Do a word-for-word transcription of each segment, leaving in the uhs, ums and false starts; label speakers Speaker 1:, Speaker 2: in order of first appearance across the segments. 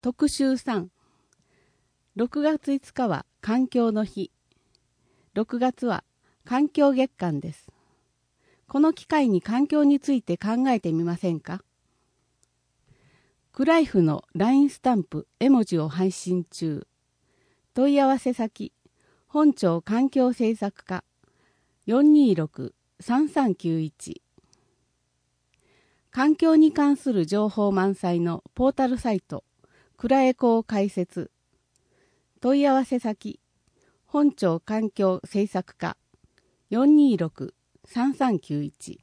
Speaker 1: 特集さん、ろくがついつかは環境の日。ろくがつは環境月間です。この機会に環境について考えてみませんか？クライフの ライン スタンプ絵文字を配信中。問い合わせ先、本庁環境政策課 よんにーろくさんさんきゅういち。環境に関する情報満載のポータルサイト、クラエコを開設。問い合わせ先、本庁環境政策課 よんにーろくさんさんきゅういち。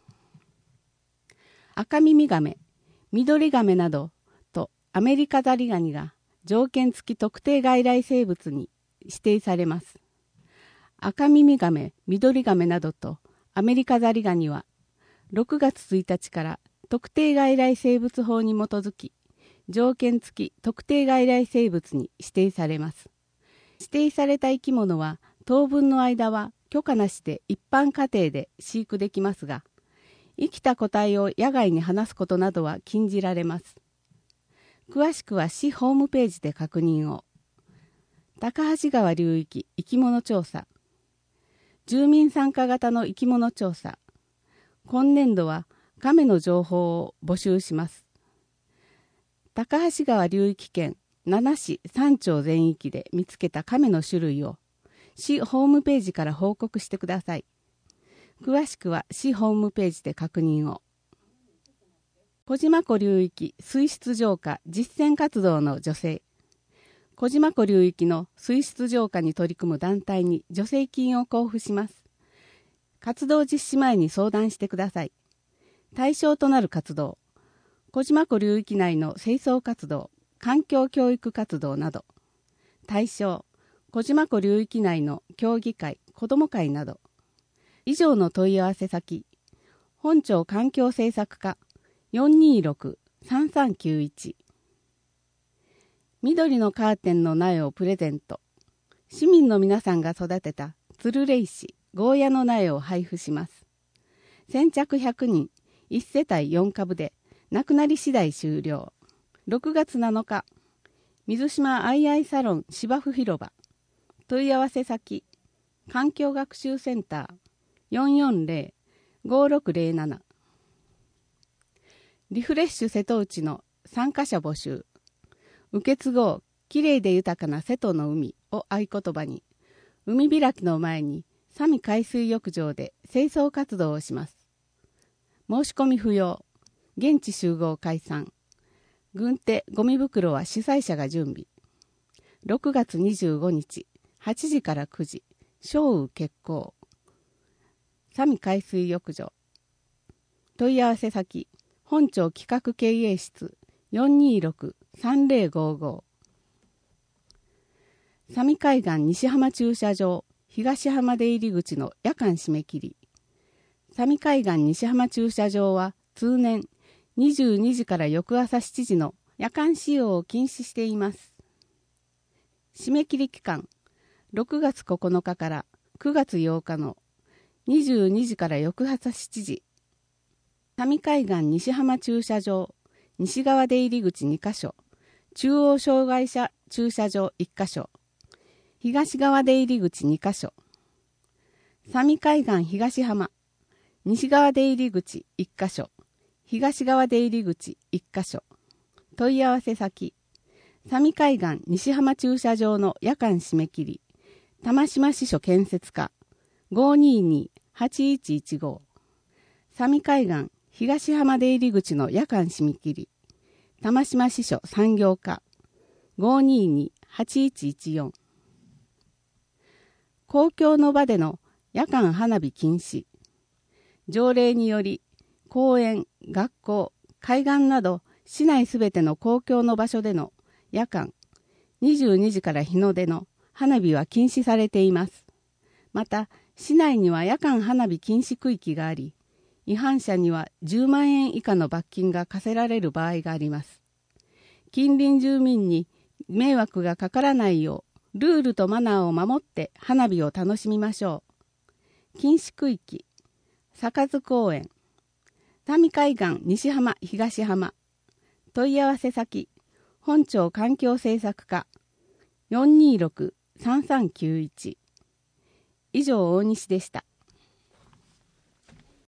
Speaker 1: 赤耳ガメ、緑ガメなどとアメリカザリガニが条件付き特定外来生物に指定されます。赤耳ガメ、緑ガメなどとアメリカザリガニはろくがつついたちから特定外来生物法に基づき条件付き特定外来生物に指定されます。指定された生き物は当分の間は許可なしで一般家庭で飼育できますが、生きた個体を野外に放すことなどは禁じられます。詳しくは市ホームページで確認を。高橋川流域生き物調査。住民参加型の生き物調査。今年度は亀の情報を募集します。高橋川流域圏ななしさんちょう全域で見つけた亀の種類を市ホームページから報告してください。詳しくは市ホームページで確認を。小島湖流域水質浄化実践活動の助成。小島湖流域の水質浄化に取り組む団体に助成金を交付します。活動実施前に相談してください。対象となる活動、小島湖流域内の清掃活動、環境教育活動など。対象、小島湖流域内の協議会、子ども会など。以上の問い合わせ先、本庁環境政策課 よんにーろくさんさんきゅういち。緑のカーテンの苗をプレゼント。市民の皆さんが育てたツルレイシ、ゴーヤの苗を配布します。先着ひゃくにん、いちせたいよんかぶで、なくなり次第終了。ろくがつなのか、水島アイアイサロン芝生広場。問い合わせ先、環境学習センター よんよんぜろ ごろくぜろなな。リフレッシュ瀬戸内の参加者募集。受け継ごう、きれいで豊かな瀬戸の海を合言葉に、海開きの前に佐美海水浴場で清掃活動をします。申し込み不要。現地集合解散。軍手ゴミ袋は主催者が準備。ろくがつにじゅうごにち、はちじからくじ、小雨決行。佐美海水浴場。問い合わせ先、本庁企画経営室 よんにーろくさんぜろごご。佐美海岸西浜駐車場東浜出入り口の夜間締め切り。佐美海岸西浜駐車場は通年にじゅうにじから翌朝しちじの夜間使用を禁止しています。締め切り期間、ろくがつここのかからくがつようかのにじゅうにじから翌朝しちじ。佐美海岸西浜駐車場西側出入り口にかしょ、中央障害者駐車場いっかしょ、東側出入り口にかしょ。佐美海岸東浜西側出入り口いっかしょ、東側出入り口いっかしょ。問い合わせ先、佐美海岸西浜駐車場の夜間締め切り、玉島支所建設課 ごーにーにーはちいちいちご。佐美海岸東浜出入り口の夜間締め切り、玉島支所産業課 ごーにーにーはちいちいちよん。公共の場での夜間花火禁止。条例により、公園、学校、海岸など市内すべての公共の場所での夜間にじゅうにじから日の出の花火は禁止されています。また、市内には夜間花火禁止区域があり、違反者にはじゅうまんえん以下の罰金が課せられる場合があります。近隣住民に迷惑がかからないよう、ルールとマナーを守って花火を楽しみましょう。禁止区域、坂津公園、佐美海岸西浜東浜。問い合わせ先、 本庁環境政策課 よんにーろくさんさんきゅういち。以上大西でした。